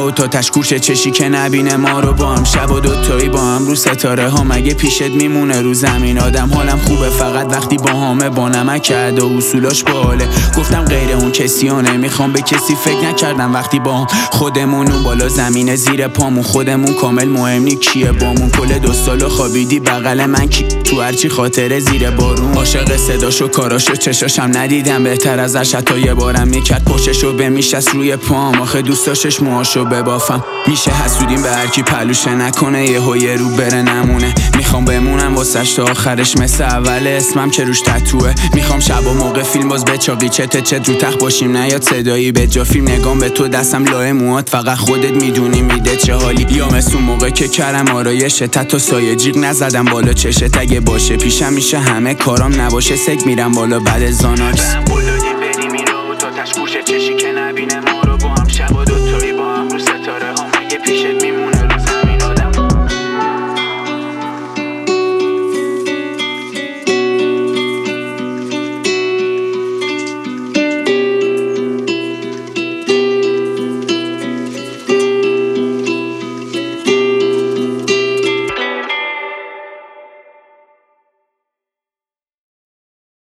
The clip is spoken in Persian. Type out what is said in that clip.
و تا تشکوش چشی که نبینه ما رو با هم. شب و دوتایی با هم رو ستاره ها، مگه پیشت میمونه رو زمین؟ آدم حالم خوبه فقط وقتی با همه، با نمک کرده و اصولاش باله. گفتم غیر اون کسی ها نمیخوام، به کسی فکر نکردم وقتی با هم. خودمونو بالا زمینه زیر پامون، خودمون کامل مهم نی کیه بامون. کل 2 سال خوابیدی بغل من کی تو هرچی خاطره زیر بارون. عاشق صداشو کاراشو چشاشم ندیدم بهتر ازش، حتی یه بارم میکرد پشتشو بمیشست روی پام. آخه دوست داشتش موهاشو ببافم. میشه حسودیم به هرکی پلوشه نکنه یه رو بره نمونه. میخوام بمونم واسش تا آخرش مثل اول اسمم که روش تتوه. میخوام شب و موقع فیلم باز بچاقی چت رو تخت باشیم، نیاد صدایی به جا فیلم. نگام به تو دستم لای موات، فقط خودت میدونی میده چه حالی. یا مثل موقع که کرم آرایشت تا سایه جیغ نزدم بالا چشت. اگه باشه پیشم میشه همه کارام، نباشه سگ میرم بالا بعد زاناکس. بریم این رو تا تشکوش چشی که